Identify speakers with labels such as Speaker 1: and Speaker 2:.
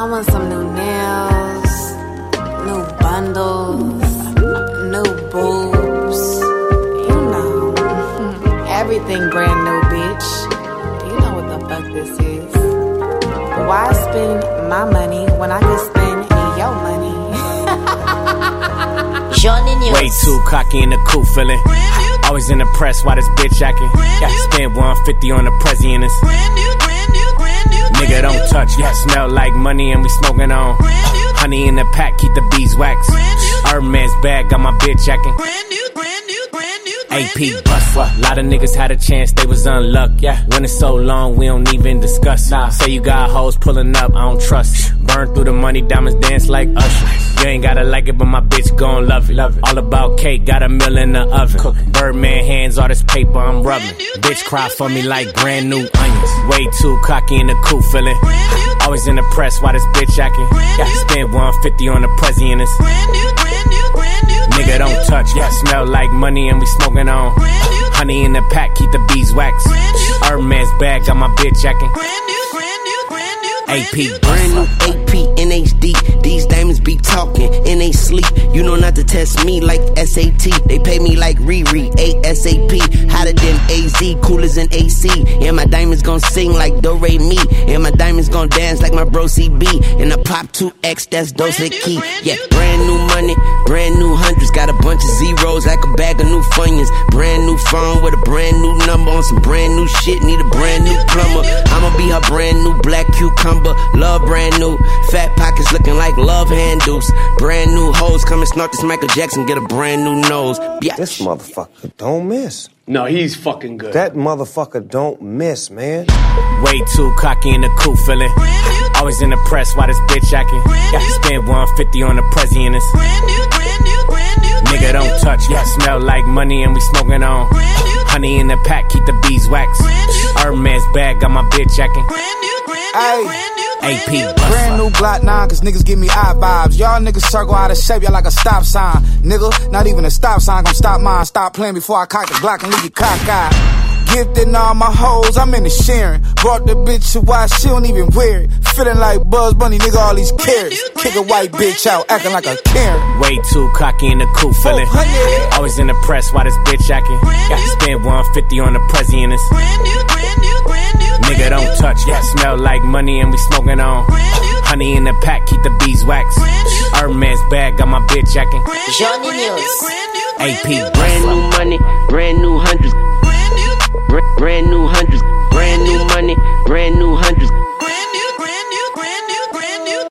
Speaker 1: I want some new nails, new bundles, new boobs. You know, everything brand new, bitch. You know what the fuck this is. Why spend my money when I can spend your money?
Speaker 2: Johnny News.
Speaker 3: Way too cocky in the cool feeling. Always in the press, why this bitch acting? Got to spend 150 on the president. Nigga don't touch, yeah, smell like money and we smoking on. Honey in the pack, keep the beeswax. Hermes bag, got my bitch acting. AP bust. A lot of niggas had a chance, they was unlucky. Yeah. When it's so long, we don't even discuss. Nah. Say you got hoes pulling up, I don't trust. Burn through the money, diamonds dance like Usher. You ain't gotta like it, but my bitch gon' love it. All about cake, got a meal in the oven. Birdman hands, all this paper I'm rubbing. Bitch cry for me like brand new onions. Way too cocky in the cool feeling. Always in the press, why this bitch acting? Got to spend 150 on the president. Nigga don't touch, yeah, smell like money and we smoking on. Honey in the pack, keep the beeswax. Hermes bag, got my bitch acting. AP,
Speaker 4: brand new AP in HD. These diamonds be talking in they sleep. You know not to test me like SAT. They pay me like Riri, ASAP. Hotter than AZ, cooler than AC. And my diamonds gon' sing like Do Re Mi. And my diamonds gon' dance like my bro CB. And I pop 2X, that's Dose Key. Yeah, brand new money, brand new hundreds. Got a bunch of zeros like a bag of new Funyuns. Brand new phone with a brand new number on some brand new shit. Need a brand new plumber. I'ma be her brand new black cucumber. Love brand new, fat pockets looking like love handles. Brand new hoes come and snort this Michael Jackson, get a brand new nose. Biatch.
Speaker 5: This motherfucker don't miss.
Speaker 6: No, he's fucking good.
Speaker 5: That motherfucker don't miss, man.
Speaker 3: Way too cocky in the cool feeling. Always in the press, why this bitch acting? Got to spend 150 on the president. Nigga don't touch, yeah, smell like money and we smoking on. Honey in the pack, keep the beeswax. Hermes bag, got my bitch acting. AP
Speaker 7: brand new Glock 9, cause niggas give me eye vibes. Y'all niggas circle out of shape, y'all like a stop sign. Nigga, not even a stop sign gon' stop mine. Stop playing before I cock the Glock and leave you cockeyed. Gifting all my hoes, I'm in the sharing. Brought the bitch to why she don't even wear it. Feeling like Bugs Bunny, nigga, all these carrots. Kick a white bitch out, acting like a Karen.
Speaker 3: Way too cocky in the cool feeling. Always in the press, why this bitch acting? Got to spend 150 on the president. Nigga don't touch, yeah, smell like money and we smoking on. Honey in the pack, keep the beeswax. Hermes bag, got my bitch acting.
Speaker 2: Johnny News.
Speaker 3: AP,
Speaker 4: brand new money, brand new hundreds. Brand new hundreds, brand new money, brand new hundreds.